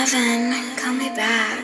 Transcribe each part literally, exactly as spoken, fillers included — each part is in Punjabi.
Kevin, call me back.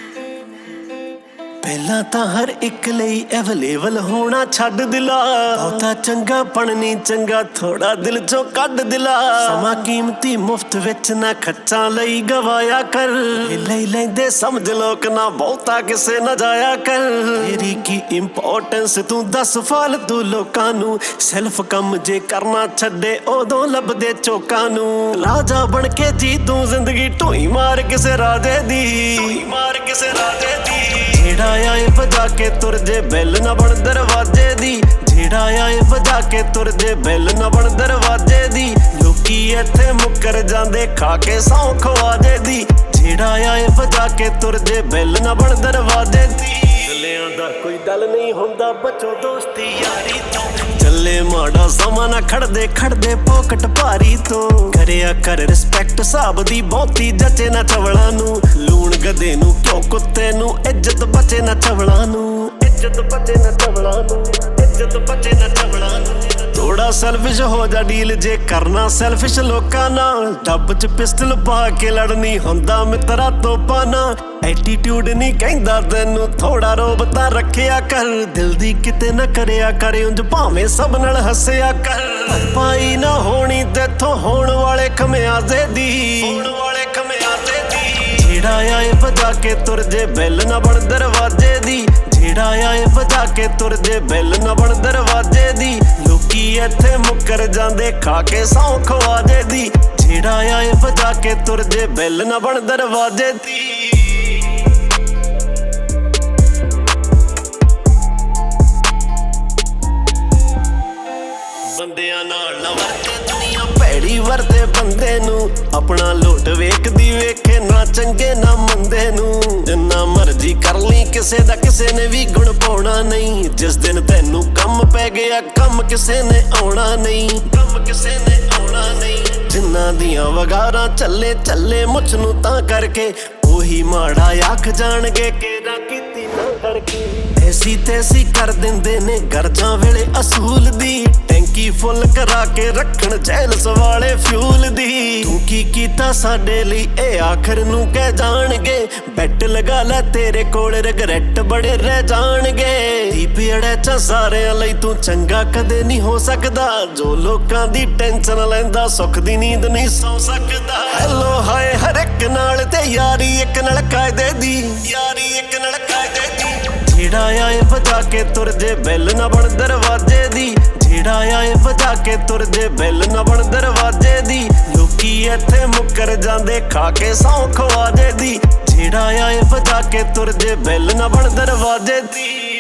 ਪਹਿਲਾਂ ਤਾਂ ਹਰ ਇੱਕ ਲਈ ਅਵੇਲੇਬਲ ਹੋਣਾ ਛੱਡ ਦਿਲਾ, ਬਹੁਤਾ ਚੰਗਾ ਪਣ ਚੰਗਾ ਥੋੜਾ ਦਿਲ ਚੋਂ ਕੱਢ ਦਿਲਾ। ਸਮਾਂ ਕੀਮਤੀ ਮੁਫਤ ਵਿੱਚ ਨਾ ਖੱਚਾਂ ਲਈ ਗਵਾਇਆ ਕਰ, ਲੈ ਲੈਂਦੇ ਸਮਝ ਲੋਕ ਨਾ ਬਹੁਤਾ ਕਿਸੇ ਨਾ ਜਾਇਆ ਕਰ। ਤੇਰੀ ਕੀ ਇੰਪੋਰਟੈਂਸ ਤੂੰ ਦੱਸ ਫਾਲਤੂ ਲੋਕਾਂ ਨੂੰ, ਸੈਲਫ ਕੰਮ ਜੇ ਕਰਨਾ ਛੱਡੇ ਉਦੋਂ ਲੱਭਦੇ ਚੋਕਾਂ ਨੂੰ। ਰਾਜਾ ਬਣ ਕੇ ਜੀ ਤੂੰ ਜ਼ਿੰਦਗੀ ਢੋਈ ਮਾਰ ਕਿਸੇ ਰਾਜੇ ਦੀ, ਢੋਈ ਮਾਰ ਕਿਸੇ ਰਾਜੇ ਦੀ। ਜਿਹੜਾ ਆਏ ਵਜਾ ਕੇ ਤੁਰ ਜੇ ਬੈਲ ਨਾ ਬਣ ਦਰਵਾਜ਼ੇ ਦੀ, ਜਿਹੜਾ ਆਏ ਵਜਾ ਕੇ ਤੁਰ ਜੇ ਬੈਲ ਨਾ ਬਣ ਦਰਵਾਜ਼ੇ ਦੀ। ਲੋਕੀ ਇੱਥੇ ਮੁੱਕਰ ਜਾਂਦੇ ਖਾ ਕੇ ਸੌਂ ਖਵਾਜੇ ਦੀ, ਜਿਹੜਾ ਆਏ ਵਜਾ ਕੇ ਤੁਰ ਜੇ ਬੈਲ ਨਾ ਬਣ ਦਰਵਾਜ਼ੇ ਦੀ। ਚੱਲਿਆਂ ਦਾ ਕੋਈ ਦਲ ਨਹੀਂ ਹੁੰਦਾ, ਬਚੋ ਦੋਸਤੀ ਯਾਰੀ ਤੋਂ। ਚੱਲੇ ਮਾੜਾ ਸਮਾਂ ਨਾ ਖੜਦੇ ਖੜਦੇ ਪੋਕਟ ਭਾਰੀ ਤੋਂ। ਕਰਿਆ ਕਰ ਰਿਸਪੈਕਟ ਹਿਸਾਬ ਦੀ ਬਹੁਤੀ ਜੱਚੇ ਨਾ ਚਵਲਾਂ ਨੂੰ। ਲੂਣ ਗਧੇ ਨੂੰ ਕਿਉਂ ਕੁੱਤੇ ਨੂੰ, ਇੱਜ਼ਤ ਬਚੇ ਨਾ ਚਵਲਾਂ ਨੂੰ, ਇੱਜ਼ਤ ਬਚੇ ਨਾ ਚਵਲਾਂ ਨੂੰ, ਇੱਜ਼ਤ ਬਚੇ ਨਾ ਚਵਲਾਂ ਨੂੰ। ਥੋੜਾ ਸੈਲਫਿਸ਼ ਹੋ ਜਾ ਡੀਲ ਜੇ ਕਰਨਾ ਸੈਲਫਿਸ਼ ਲੋਕਾਂ ਨਾਲ। ਡੱਬ ਚ ਪਿਸਟਲ ਪਾ ਕੇ ਲੜਨੀ ਹੁੰਦਾ ਮਿੱਤਰਾ ਤੋਪਾਂ ਨਾਲ। ਐਟੀਟਿਊਡ ਨਹੀਂ ਕਹਿੰਦਾ ਤੈਨੂੰ, ਥੋੜਾ ਰੋਬ ਤਾਂ ਰੱਖਿਆ ਕਰ। ਦਿਲ ਦੀ ਕਿਤੇ ਨਾ ਕਰਿਆ ਕਰ ਉਂਝ, ਭਾਵੇਂ ਸਭ ਨਾਲ ਹੱਸਿਆ ਕਰ। ਪਾਈ ਨਾ ਹੋਣੀ ਤੇਥੋਂ ਹੋਣ ਵਾਲੇ ਖਮਿਆਜ਼ੇ ਦੀ, ਹੋਣ ਵਾਲੇ ਖਮਿਆਜ਼ੇ ਦੀ। ਜਿਹੜਾ ਆਏ ਵਜਾ ਕੇ ਤੁਰ ਜੇ ਬੈਲ ਨਾ ਬਣ ਦਰਵਾਜ਼ੇ ਦੀ, ਜਿਹੜਾ ਆਏ ਵਜਾ ਕੇ ਤੁਰ ਜੇ ਬੈਲ ਨਾ ਬਣ ਦਰਵਾਜ਼ੇ ਦੀ। ਲੋਕੀ ਇੱਥੇ ਮੁੱਕਰ ਜਾਂਦੇ ਖਾ ਕੇ ਸੌਂ ਖਵਾਜੇ ਦੀ, ਜਿਹੜਾ ਆਏ ਵਜਾ ਕੇ ਤੁਰ ਜੇ ਬੈਲ ਨਾ ਬਣ ਦਰਵਾਜ਼ੇ ਦੀ। ਬੰਦਿਆਂ ਨਾਲ ਨਾ ਵਰਤੇ ਦੁਨੀਆ ਭੈੜੀ ਵਰਤੇ ਬੰਦੇ ਨੂੰ। ਆਪਣਾ ਲੋਟ ਵੇਖਦੀ ਵੇਖੇ ਨਾ ਚੰਗੇ ਨਾ ਮੰਦੇ ਨੂੰ। ਜਿੰਨਾ ਮਰਜ਼ੀ ਕਰ ਲਈ ਕਿਸੇ ਦਾ ਕਿਸੇ ਨੇ ਵੀ ਗੁਣ ਪਾਉਣਾ ਨਹੀਂ। ਜਿਸ ਦਿਨ ਤੈਨੂੰ ਕੰਮ ਪੈ ਗਿਆ ਕੰਮ ਕਿਸੇ ਨੇ ਆਉਣਾ ਨਹੀਂ, ਕੰਮ ਕਿਸੇ ਨੇ ਆਉਣਾ ਨਹੀਂ। ਜਿੰਨਾਂ ਦੀਆਂ ਵਗਾਰਾਂ ਚੱਲੇ ਚੱਲੇ ਮੁੱਛ ਨੂੰ ਤਾਂ ਕਰਕੇ, ਉਹੀ ਮਾੜਾ ਆਖ ਜਾਣਗੇ ਕਿ ਨਾ ਕੀਤੀ ਨਾ ਕਰਕੇ। ਐਸੀ ਤੈਸੀ ਕਰ ਦਿੰਦੇ ਨੇ ਗਰਜਾਂ ਵੇਲੇ ਅਸੂਲ ਦੀ, ਟੈਂਕੀ ਫੁੱਲ ਕਰਾ ਕੇ ਰੱਖਣ ਜੈਲਸ ਵਾਲੇ ਫਿਊਲ ਦੀ। ਤੂੰ ਕੀ ਕੀਤਾ ਸਾਡੇ ਲਈ ਇਹ ਆਖਰ ਨੂੰ ਕਹਿ ਜਾਣਗੇ, ਬੈਟ ਲਗਾ ਲੈ ਤੇਰੇ ਕੋਲ ਰਿਗਰੈਟ ਬੜੇ ਰਹਿ ਜਾਣਗੇ। ਦੀਪ ਅੜੇ ਚ ਸਾਰਿਆਂ ਲਈ ਤੂੰ ਚੰਗਾ ਕਦੇ ਨਹੀਂ ਹੋ ਸਕਦਾ, ਜੋ ਲੋਕਾਂ ਦੀ ਟੈਨਸ਼ਨ ਲੈਂਦਾ ਸੁੱਖ ਦੀ ਨੀਂਦ ਨਹੀਂ ਸੌ ਸਕਦਾ। ਹੈਲੋ ਹਾਏ ਹਰ ਇੱਕ ਨਾਲ ਤੇ ਯਾਰੀ ਇੱਕ ਨਾਲ ਕਾਇਦੇ ਦੀ, ਯਾਰੀ ਇੱਕ ਨਾਲ ਕਾਇਦੇ ਦੀ। ਜਿਹੜਾ ਆਏ ਵਜਾ ਕੇ ਤੁਰ ਜੇ ਬੈਲ ਨਾ ਬਣ ਦਰਵਾਜ਼ੇ ਦੀ, ਜਿਹੜਾ ਆਏ ਵਜਾ ਕੇ ਤੁਰ ਜੇ ਬੈਲ ਨਾ ਬਣ ਦਰਵਾਜ਼ੇ ਦੀ। ਲੋਕੀ ਇੱਥੇ ਮੁੱਕਰ ਜਾਂਦੇ ਖਾ ਕੇ ਸੌਂ ਖਵਾਜੇ ਦੀ, ਜਿਹੜਾ ਆਏ ਵਜਾ ਕੇ ਤੁਰ ਜੇ ਬੈਲ ਨਾ ਬਣ ਦਰਵਾਜ਼ੇ ਦੀ।